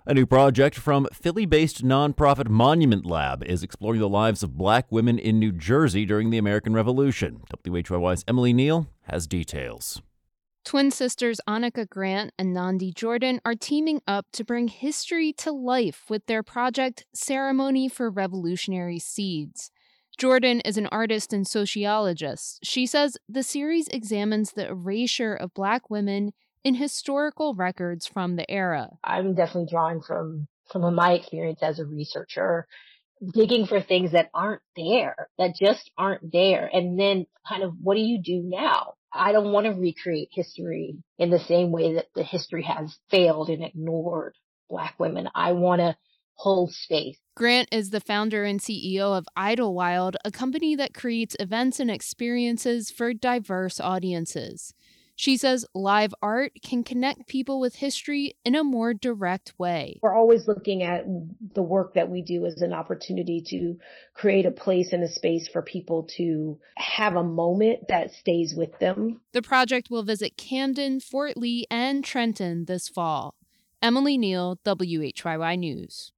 A new project from Philly-based nonprofit Monument Lab is exploring the lives of black women in New Jersey during the American Revolution. WHYY's Emily Neal has details. Twin sisters Annika Grant and Nandi Jordan are teaming up to bring history to life with their project Ceremony for Revolutionary Seeds. Jordan is an artist and sociologist. She says the series examines the erasure of black women in historical records from the era. I'm definitely drawing from my experience as a researcher, digging for things that aren't there, that just aren't there. And then kind of, what do you do now? I don't want to recreate history in the same way that the history has failed and ignored black women. I want to hold space. Grant is the founder and CEO of Idlewild, a company that creates events and experiences for diverse audiences. She says live art can connect people with history in a more direct way. We're always looking at the work that we do as an opportunity to create a place and a space for people to have a moment that stays with them. The project will visit Camden, Fort Lee, and Trenton this fall. Emily Neal, WHYY News.